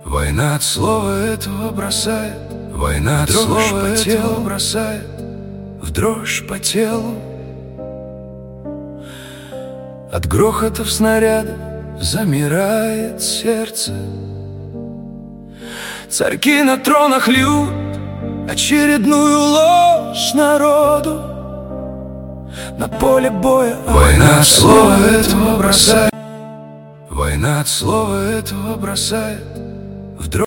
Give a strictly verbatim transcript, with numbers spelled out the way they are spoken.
Война от слова этого бросает, война от слова по телу бросает, в дрожь по телу. От грохотов снаряда замирает сердце. Царьки на тронах льют очередную ложь народу. На поле боя война от слова этого бросает, война от слова этого бросает в дрожь.